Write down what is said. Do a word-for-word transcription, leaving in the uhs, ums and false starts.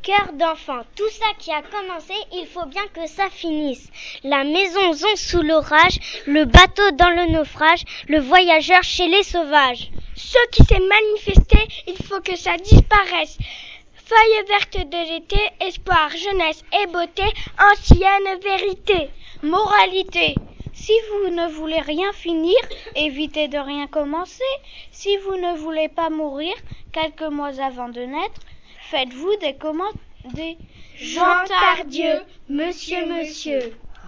cœur d'enfant. Tout ça qui a commencé, il faut bien que ça finisse. La maison zon sous l'orage, le bateau dans le naufrage, le voyageur chez les sauvages. Ce qui s'est manifesté, il faut que ça disparaisse. Feuilles vertes de l'été, espoir, jeunesse et beauté, ancienne vérité. Moralité. Si vous ne voulez rien finir, évitez de rien commencer. Si vous ne voulez pas mourir quelques mois avant de naître, faites-vous des commandes. Jean Tardieu, Monsieur, Monsieur.